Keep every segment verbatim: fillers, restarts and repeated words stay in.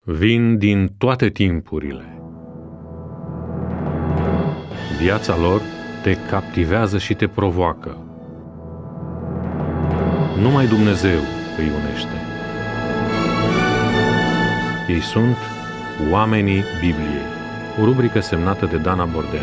vin din toate timpurile. Viața lor te captivează și te provoacă. Numai Dumnezeu îi unește. Ei sunt Oamenii Bibliei, o rubrică semnată de Dana Bordean.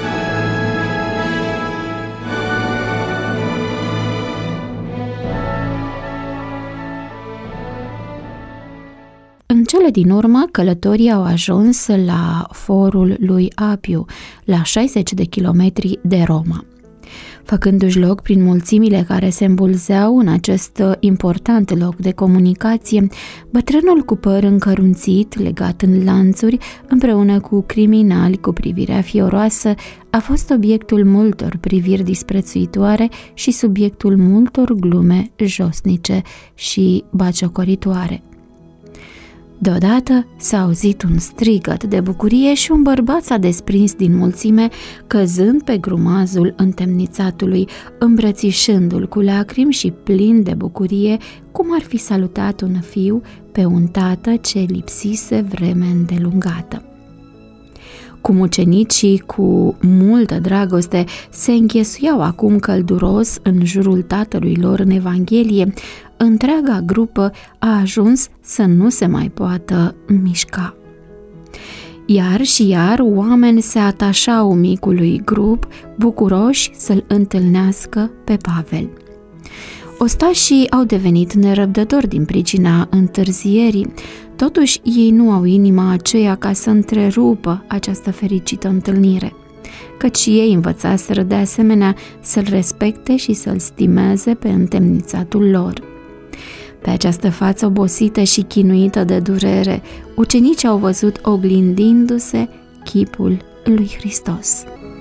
În cele din urmă, călătorii au ajuns la forul lui Apiu, la șaizeci de kilometri de Roma. Făcându-și loc prin mulțimile care se îmbulzeau în acest important loc de comunicație, bătrânul cu păr încărunțit, legat în lanțuri, împreună cu criminali cu privirea fioroasă, a fost obiectul multor priviri disprețuitoare și subiectul multor glume josnice și batjocoritoare. Deodată s-a auzit un strigăt de bucurie și un bărbat s-a desprins din mulțime, căzând pe grumazul întemnițatului, îmbrățișându-l cu lacrimi și plin de bucurie, cum ar fi salutat un fiu pe un tată ce lipsise vreme îndelungată. Cum ucenicii cu multă dragoste se închesuiau acum călduros în jurul tatălui lor în Evanghelie, întreaga grupă a ajuns să nu se mai poată mișca. Iar și iar oameni se atașau micului grup, bucuroși să-l întâlnească pe Pavel. Ostașii au devenit nerăbdători din pricina întârzierii, totuși ei nu au inima aceea ca să întrerupă această fericită întâlnire, căci ei învățaseră de asemenea să-l respecte și să-l stimeze pe întemnițatul lor. Pe această față obosită și chinuită de durere, ucenicii au văzut oglindindu-se chipul lui Hristos.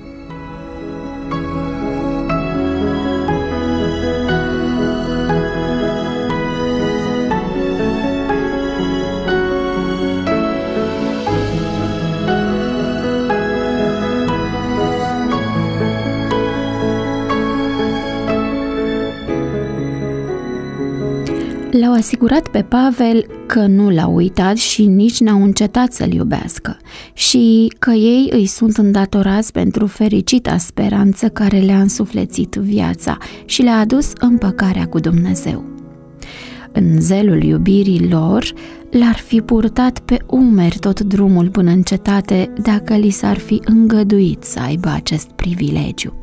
L-au asigurat pe Pavel că nu l-au uitat și nici n-au încetat să-l iubească și că ei îi sunt îndatorați pentru fericita speranță care le-a însuflețit viața și le-a adus împăcarea cu Dumnezeu. În zelul iubirii lor, l-ar fi purtat pe umeri tot drumul până în cetate dacă li s-ar fi îngăduit să aibă acest privilegiu.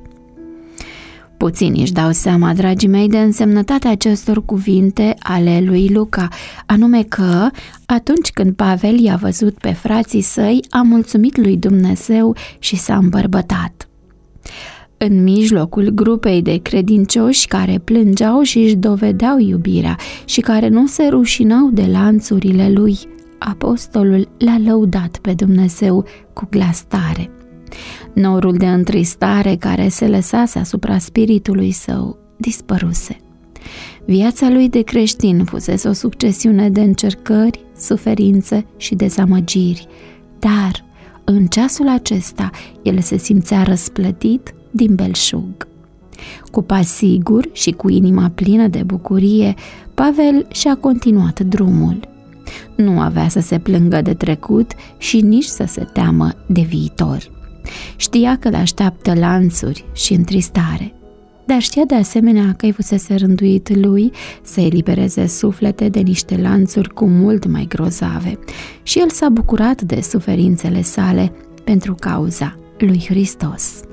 Puțini își dau seama, dragii mei, de însemnătatea acestor cuvinte ale lui Luca, anume că, atunci când Pavel i-a văzut pe frații săi, a mulțumit lui Dumnezeu și s-a îmbărbătat. În mijlocul grupei de credincioși care plângeau și își dovedeau iubirea și care nu se rușinau de lanțurile lui, apostolul l-a lăudat pe Dumnezeu cu glas tare. Norul de întristare care se lăsase asupra spiritului său dispăruse. Viața lui de creștin fusese o succesiune de încercări, suferințe și dezamăgiri, dar în ceasul acesta el se simțea răsplătit din belșug. Cu pas sigur și cu inima plină de bucurie, Pavel și-a continuat drumul. Nu avea să se plângă de trecut și nici să se teamă de viitor. Știa că l-așteaptă lanțuri și întristare, dar știa de asemenea că îi fusese rânduit lui să elibereze suflete de niște lanțuri cu mult mai grozave și el s-a bucurat de suferințele sale pentru cauza lui Hristos.